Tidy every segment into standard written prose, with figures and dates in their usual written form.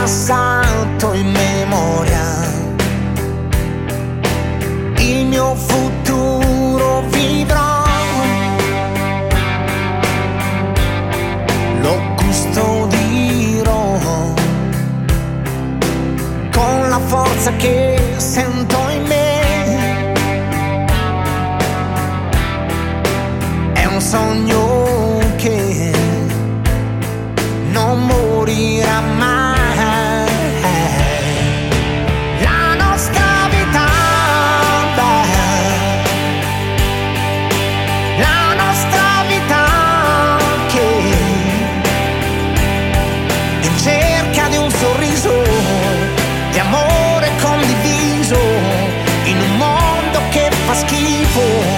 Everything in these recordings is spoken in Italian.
passato in memoria, il mio futuro vivrò, lo custodirò con la forza che sento in me. È un sogno che non morirà mai. La nostra vita, la nostra vita che è in cerca di un sorriso, di amore condiviso, in un mondo che fa schifo.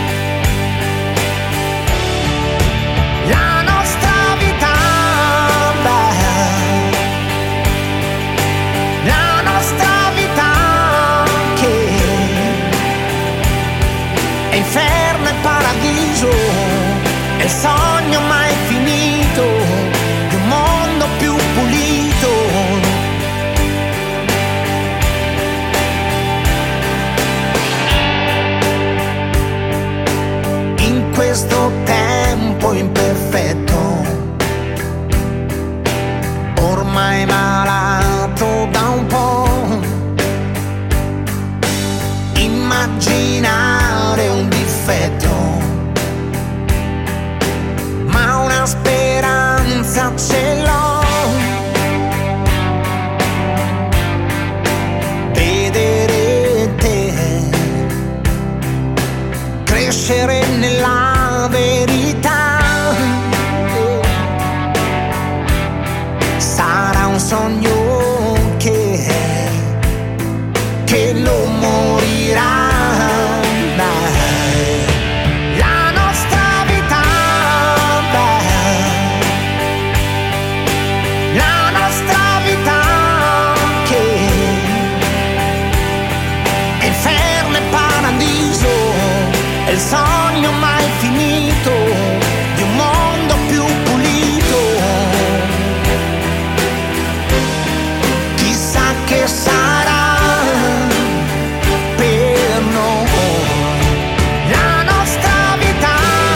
Inferno e paradiso, è il sogno mai finito di un mondo più pulito. In questo tempo imperfetto, ormai malato da un po', immaginare un difetto, ma una speranza ce l'ho. Vedere te crescere nella verità, sarà un sogno che non morirà. È il sogno mai finito di un mondo più pulito. Chissà che sarà per noi la nostra vita,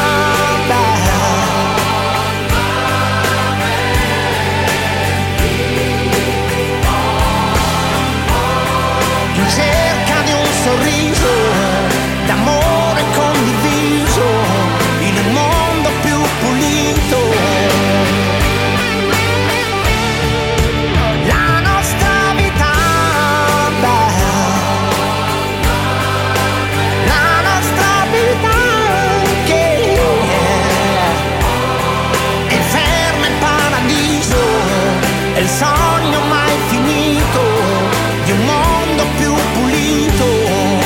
in cerca di un sorriso, d'amore condiviso, in un mondo più pulito. La nostra vita, la nostra vita che è inferno e paradiso, è il sogno mai finito di un mondo più pulito.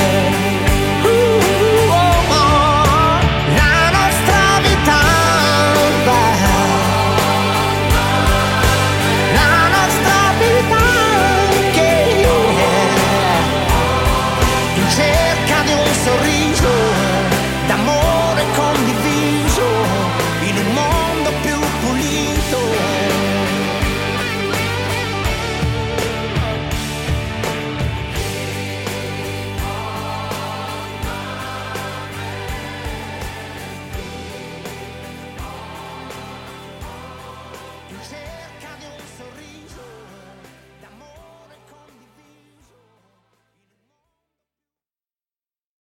Cerca di un sorriso, d'amore condiviso, in un mondo più pulito. You say